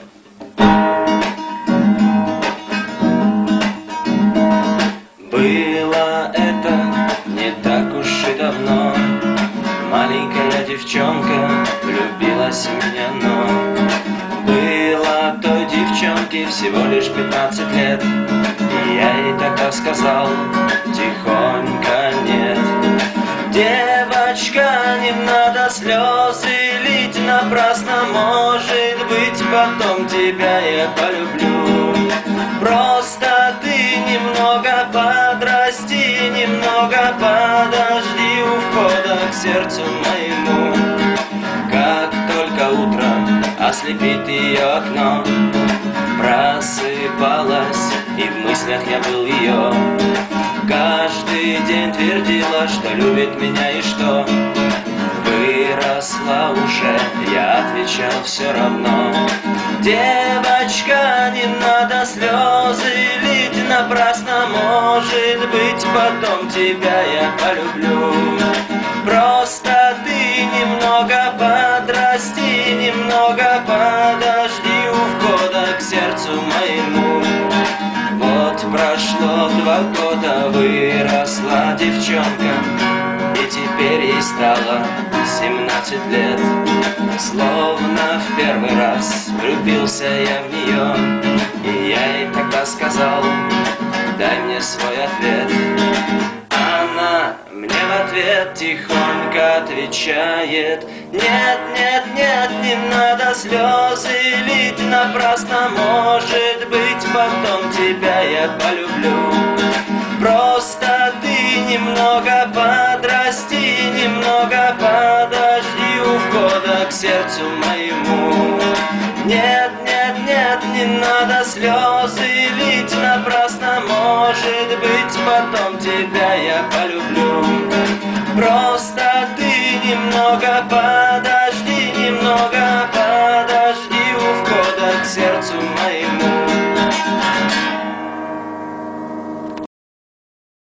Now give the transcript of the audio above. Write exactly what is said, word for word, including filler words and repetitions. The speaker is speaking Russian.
Было это не так уж и давно. Маленькая девчонка влюбилась в меня, но было той девчонке всего лишь пятнадцать лет. И я ей тогда сказал тихонько: нет, девочка, не надо слезы лить напрасно. Может быть, потом тебя я полюблю. Просто ты немного подрасти, немного подожди у входа к сердцу моему. Как только утро ослепит ее окно, просыпалась, и в мыслях я был ее. Каждый день твердила, что любит меня и что выросла уже, я отвечал все равно. Девочка, не надо слезы лить напрасно. Может быть, потом тебя я полюблю. Просто ты немного подрасти, немного подожди у входа к сердцу моему. Вот прошло два года, выросла девчонка, и теперь ей стало семнадцать лет. Словно в первый раз влюбился я в нее, и я ей тогда сказал: дай мне свой ответ. Она мне в ответ тихонько отвечает: нет, нет, нет, не надо слезы лить напрасно. Может быть, потом тебя я полюблю. Просто ты немного подрасти, немного подожди у входа к сердцу моему. Нет, нет, нет, не надо слезы лить напрасно. Может быть, потом тебя